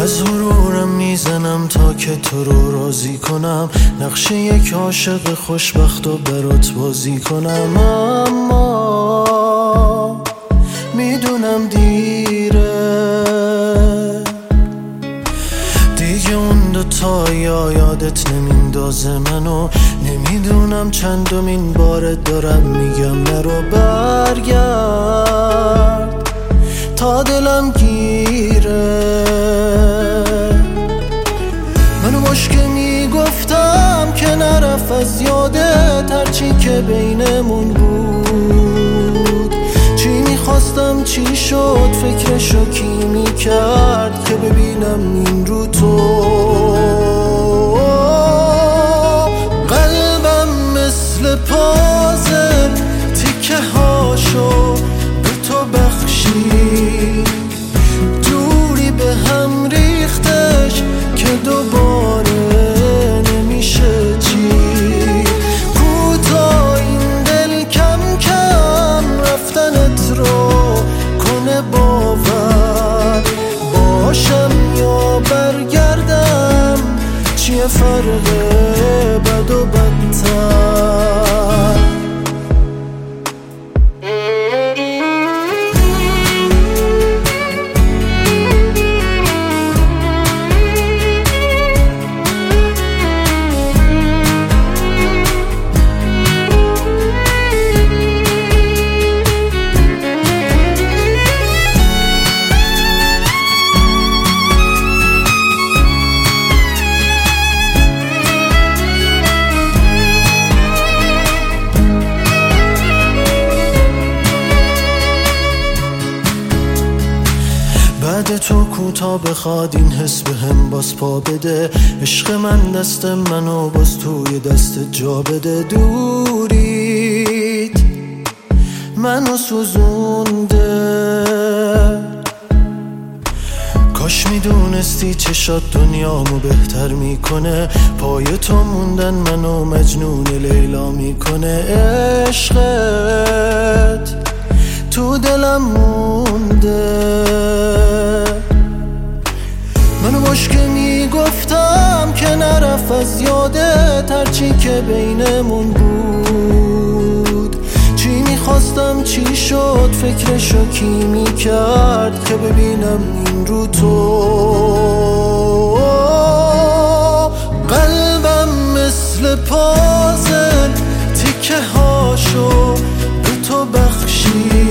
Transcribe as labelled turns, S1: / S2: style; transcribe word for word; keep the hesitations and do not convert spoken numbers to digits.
S1: از غرورم میزنم تا که تو رو راضی کنم، نقش یک عاشق خوشبخت و برات بازی کنم. اما میدونم دیره دیگه، اون دوتا یا یادت نمیندازه منو. نمیدونم چندمین بار دارم میگم نرو، برگرد تا دلم گیره. منو باش که میگفتم که نرف از یادت هرچی که بینمون بود. چی میخواستم چی شد، فکرشو کی میکرد که ببینم این رو تو. قلبم مثل پازل تیکه هاشو به تو بخشی، دوری به هم ریختش که دوباره نمیشه چید. کوتا این دل کم کم رفتنت رو کنه باور، باشم یا برگردم چیه فرقه بد و بدتر. بعد تو کوتا بخواد این حس به هم باز پا بده، عشق من دست منو باز توی دست جا بده. دوریت منو سوزونده، کاش میدونستی چشات دنیامو بهتر میکنه. پای تو موندن منو مجنون لیلا میکنه. عشقت تو دلم مونده، منو باش که میگفتم که نرف از یادت هرچی که بینمون بود. چی میخواستم چی شد، فکرشو کی میکرد که ببینم این رو تو. قلبم مثل پازل تیکه هاشو به تو بخشی،